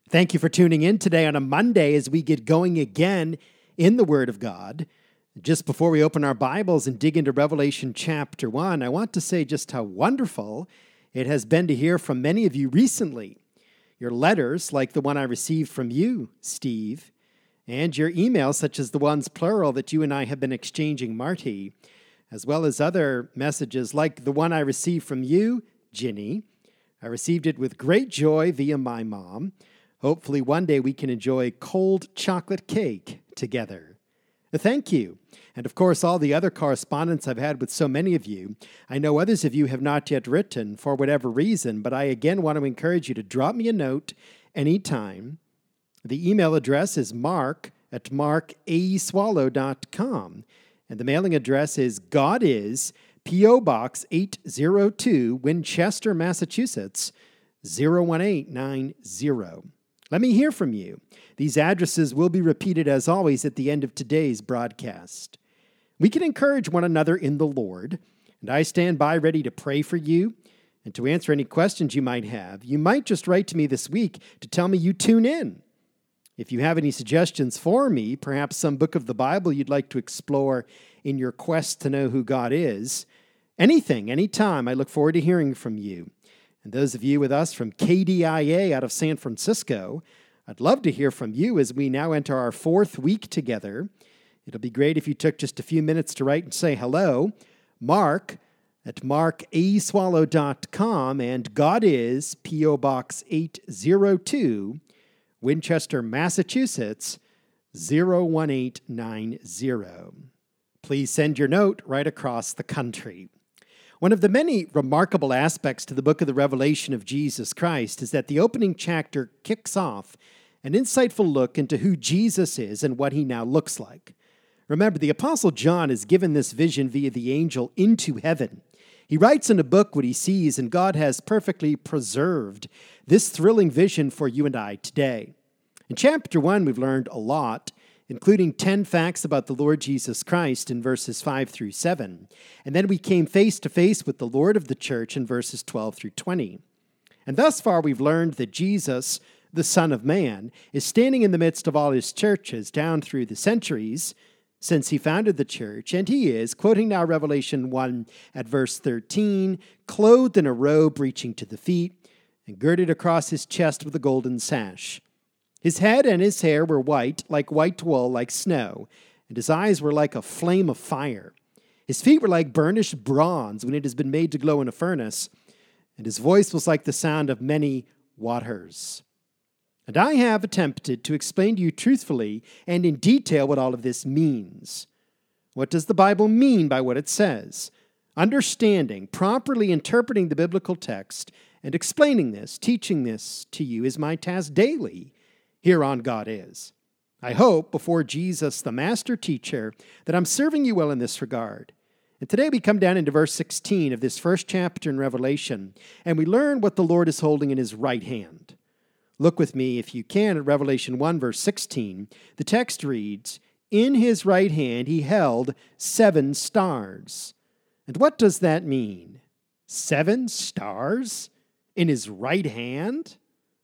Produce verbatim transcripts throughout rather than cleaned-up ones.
Thank you for tuning in today on a Monday as we get going again in the Word of God. Just before we open our Bibles and dig into Revelation chapter one, I want to say just how wonderful it has been to hear from many of you recently. Your letters, like the one I received from you, Steve, and your emails, such as the ones plural that you and I have been exchanging, Marty, as well as other messages like the one I received from you, Ginny. I received it with great joy via my mom. Hopefully one day we can enjoy cold chocolate cake together. Thank you. And of course, all the other correspondence I've had with so many of you. I know others of you have not yet written for whatever reason, but I again want to encourage you to drop me a note anytime. The email address is mark at mark a swallow dot com, and the mailing address is God Is, P O. Box eight oh two, Winchester, Massachusetts, zero one eight nine zero. Let me hear from you. These addresses will be repeated as always at the end of today's broadcast. We can encourage one another in the Lord, and I stand by ready to pray for you and to answer any questions you might have. You might just write to me this week to tell me you tune in. If you have any suggestions for me, perhaps some book of the Bible you'd like to explore in your quest to know who God is, anything, anytime, I look forward to hearing from you. And those of you with us from K D I A out of San Francisco, I'd love to hear from you as we now enter our fourth week together. It'll be great if you took just a few minutes to write and say hello. Mark at mark a swallow dot com, and God Is, P O. Box eight oh two, Winchester, Massachusetts, zero one eight nine zero. Please send your note right across the country. One of the many remarkable aspects to the book of the Revelation of Jesus Christ is that the opening chapter kicks off an insightful look into who Jesus is and what he now looks like. Remember, the Apostle John is given this vision via the angel into heaven. He writes in a book what he sees, and God has perfectly preserved this thrilling vision for you and I today. In chapter one, we've learned a lot, including ten facts about the Lord Jesus Christ in verses five through seven. And then we came face to face with the Lord of the church in verses twelve through twenty. And thus far we've learned that Jesus, the Son of Man, is standing in the midst of all his churches down through the centuries since he founded the church, and he is, quoting now Revelation one at verse thirteen, clothed in a robe reaching to the feet, and girded across his chest with a golden sash. His head and his hair were white, like white wool, like snow, and his eyes were like a flame of fire. His feet were like burnished bronze when it has been made to glow in a furnace, and his voice was like the sound of many waters. And I have attempted to explain to you truthfully and in detail what all of this means. What does the Bible mean by what it says? Understanding, properly interpreting the biblical text, and explaining this, teaching this to you is my task daily here on God Is. I hope, before Jesus, the master teacher, that I'm serving you well in this regard. And today we come down into verse sixteen of this first chapter in Revelation, and we learn what the Lord is holding in his right hand. Look with me, if you can, at Revelation one, verse sixteen. The text reads, "In his right hand he held seven stars." And what does that mean? Seven stars in his right hand?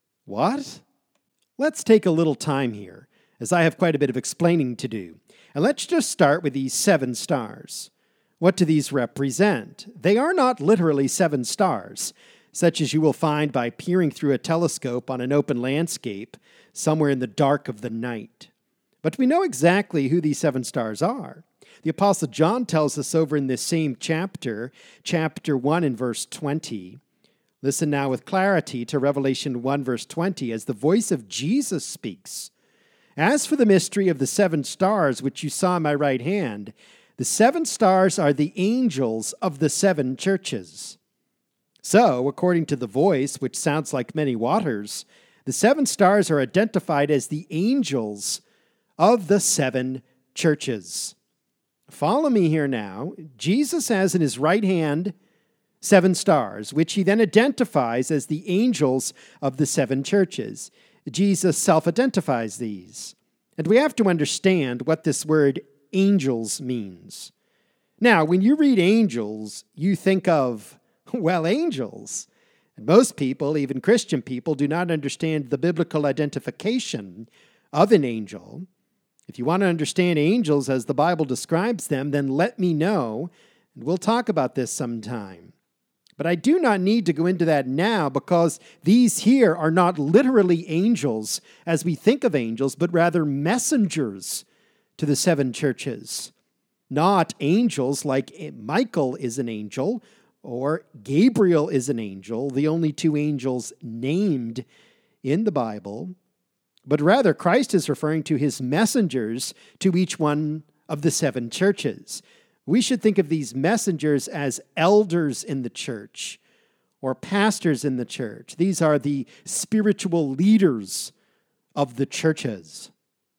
What? Let's take a little time here, as I have quite a bit of explaining to do. And let's just start with these seven stars. What do these represent? They are not literally seven stars, such as you will find by peering through a telescope on an open landscape somewhere in the dark of the night. But we know exactly who these seven stars are. The Apostle John tells us over in this same chapter, chapter one and verse twenty. Listen now with clarity to Revelation one, verse twenty, as the voice of Jesus speaks. "As for the mystery of the seven stars which you saw in my right hand, the seven stars are the angels of the seven churches." So, according to the voice, which sounds like many waters, the seven stars are identified as the angels of the seven churches. Follow me here now. Jesus has in his right hand seven stars, which he then identifies as the angels of the seven churches. Jesus self-identifies these. And we have to understand what this word angels means. Now, when you read angels, you think of, well, angels. And most people, even Christian people, do not understand the biblical identification of an angel. If you want to understand angels as the Bible describes them, then let me know, and we'll talk about this sometime. But I do not need to go into that now because these here are not literally angels as we think of angels, but rather messengers to the seven churches. Not angels like Michael is an angel or Gabriel is an angel, the only two angels named in the Bible, but rather Christ is referring to his messengers to each one of the seven churches. We should think of these messengers as elders in the church or pastors in the church. These are the spiritual leaders of the churches.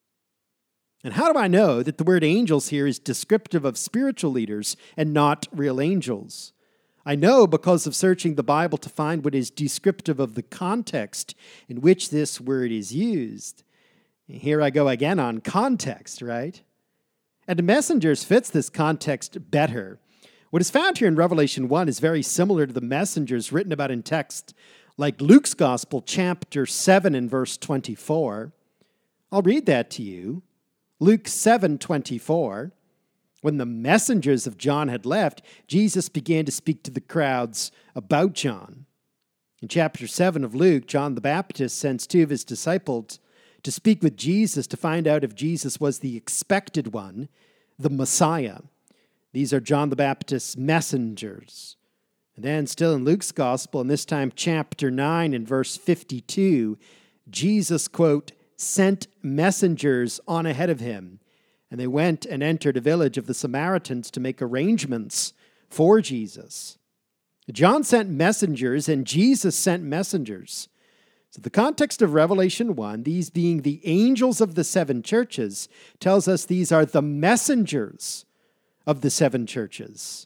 And how do I know that the word angels here is descriptive of spiritual leaders and not real angels? I know because of searching the Bible to find what is descriptive of the context in which this word is used. Here I go again on context, right? And messengers fits this context better. What is found here in Revelation one is very similar to the messengers written about in text like Luke's Gospel, chapter seven and verse twenty-four. I'll read that to you. Luke seven twenty-four. When the messengers of John had left, Jesus began to speak to the crowds about John. In chapter seven of Luke, John the Baptist sends two of his disciples to speak with Jesus to find out if Jesus was the expected one, the Messiah. These are John the Baptist's messengers. And then still in Luke's Gospel, and this time chapter nine and verse fifty-two, Jesus, quote, sent messengers on ahead of him, and they went and entered a village of the Samaritans to make arrangements for Jesus. John sent messengers, and Jesus sent messengers. So the context of Revelation one, these being the angels of the seven churches, tells us these are the messengers of the seven churches.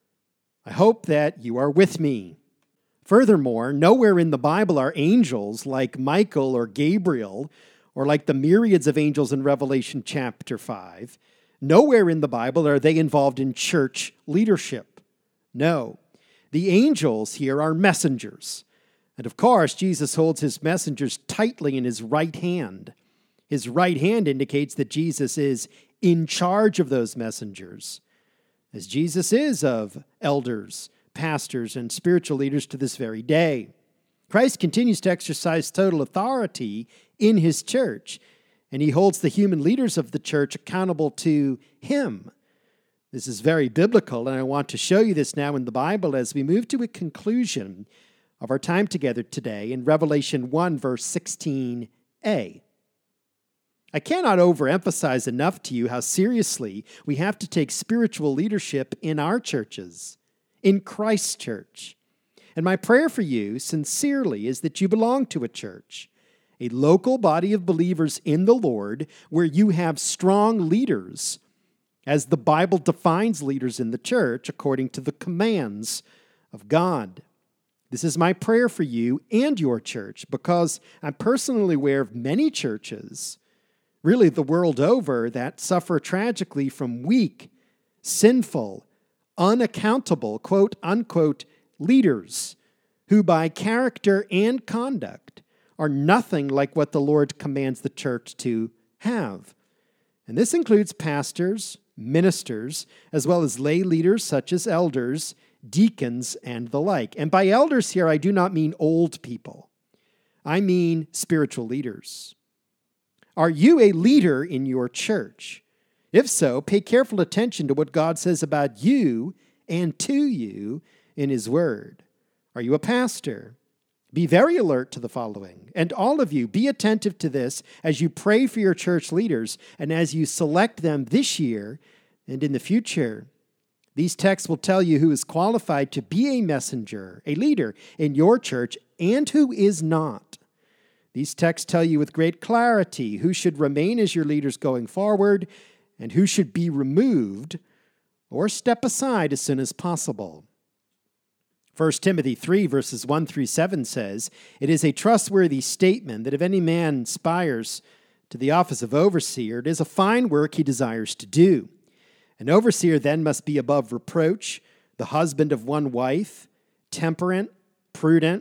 I hope that you are with me. Furthermore, nowhere in the Bible are angels like Michael or Gabriel, or like the myriads of angels in Revelation chapter five. Nowhere in the Bible are they involved in church leadership. No, the angels here are messengers. And of course, Jesus holds his messengers tightly in his right hand. His right hand indicates that Jesus is in charge of those messengers, as Jesus is of elders, pastors, and spiritual leaders to this very day. Christ continues to exercise total authority in his church, and he holds the human leaders of the church accountable to him. This is very biblical, and I want to show you this now in the Bible as we move to a conclusion of our time together today in Revelation one, verse sixteen a. I cannot overemphasize enough to you how seriously we have to take spiritual leadership in our churches, in Christ's church. And my prayer for you, sincerely, is that you belong to a church, a local body of believers in the Lord, where you have strong leaders, as the Bible defines leaders in the church according to the commands of God. This is my prayer for you and your church, because I'm personally aware of many churches, really the world over, that suffer tragically from weak, sinful, unaccountable, quote unquote, leaders who by character and conduct are nothing like what the Lord commands the church to have. And this includes pastors, ministers, as well as lay leaders such as elders, deacons, and the like. And by elders here, I do not mean old people. I mean spiritual leaders. Are you a leader in your church? If so, pay careful attention to what God says about you and to you in his word. Are you a pastor? Be very alert to the following. And all of you, be attentive to this as you pray for your church leaders and as you select them this year and in the future. These texts will tell you who is qualified to be a messenger, a leader in your church, and who is not. These texts tell you with great clarity who should remain as your leaders going forward and who should be removed or step aside as soon as possible. First Timothy three, verses one through seven says, "It is a trustworthy statement that if any man aspires to the office of overseer, it is a fine work he desires to do. An overseer then must be above reproach, the husband of one wife, temperate, prudent,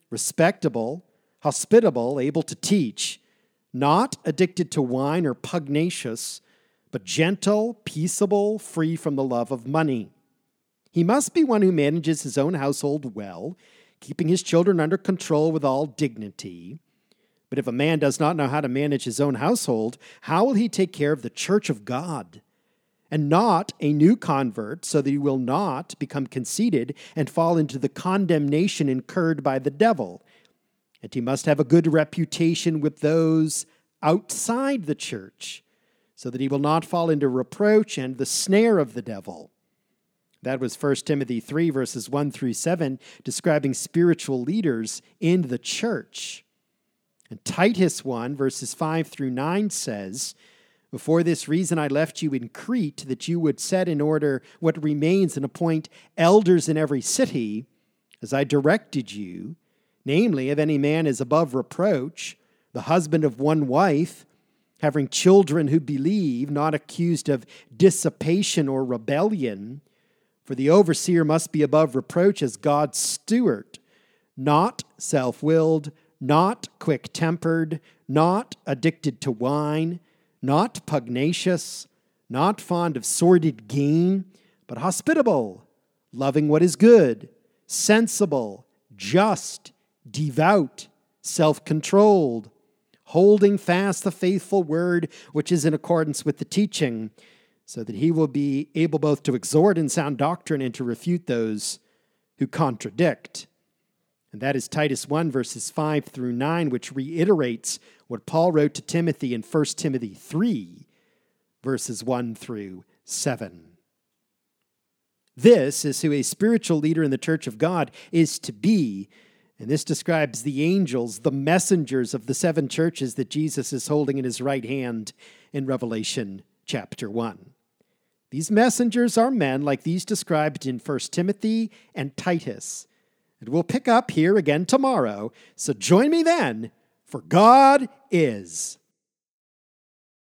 respectable, hospitable, able to teach, not addicted to wine or pugnacious, but gentle, peaceable, free from the love of money. He must be one who manages his own household well, keeping his children under control with all dignity. But if a man does not know how to manage his own household, how will he take care of the church of God? And not a new convert, so that he will not become conceited and fall into the condemnation incurred by the devil. And he must have a good reputation with those outside the church, so that he will not fall into reproach and the snare of the devil. That was First Timothy three, verses one through seven, describing spiritual leaders in the church. And Titus one, verses five through nine says, "For this reason I left you in Crete, that you would set in order what remains and appoint elders in every city, as I directed you, namely, if any man is above reproach, the husband of one wife, having children who believe, not accused of dissipation or rebellion. For the overseer must be above reproach as God's steward, not self-willed, not quick-tempered, not addicted to wine, not pugnacious, not fond of sordid gain, but hospitable, loving what is good, sensible, just, devout, self-controlled, holding fast the faithful word which is in accordance with the teaching, so that he will be able both to exhort in sound doctrine and to refute those who contradict." And that is Titus one, verses five through nine, which reiterates what Paul wrote to Timothy in First Timothy three, verses one through seven. This is who a spiritual leader in the church of God is to be, and this describes the angels, the messengers of the seven churches that Jesus is holding in his right hand in Revelation chapter one. These messengers are men like these described in First Timothy and Titus. And we'll pick up here again tomorrow, so join me then, for God is